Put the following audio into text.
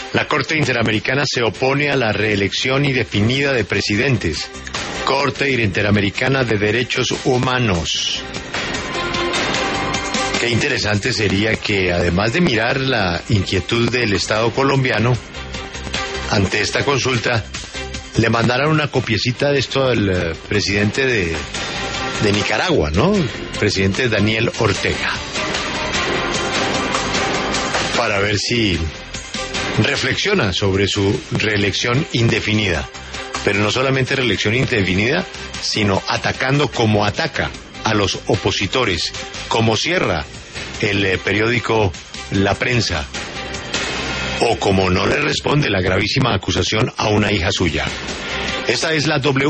La Corte Interamericana se opone a la reelección indefinida de presidentes. Corte Interamericana de Derechos Humanos. Qué interesante sería que, además de mirar la inquietud del Estado colombiano ante esta consulta, le mandaran una copiecita de esto al presidente de Nicaragua, ¿no? El presidente Daniel Ortega. Para ver si reflexiona sobre su reelección indefinida. Pero no solamente reelección indefinida, sino atacando como ataca a los opositores, como cierra el periódico La Prensa, o como no le responde la gravísima acusación a una hija suya. Esta es la W.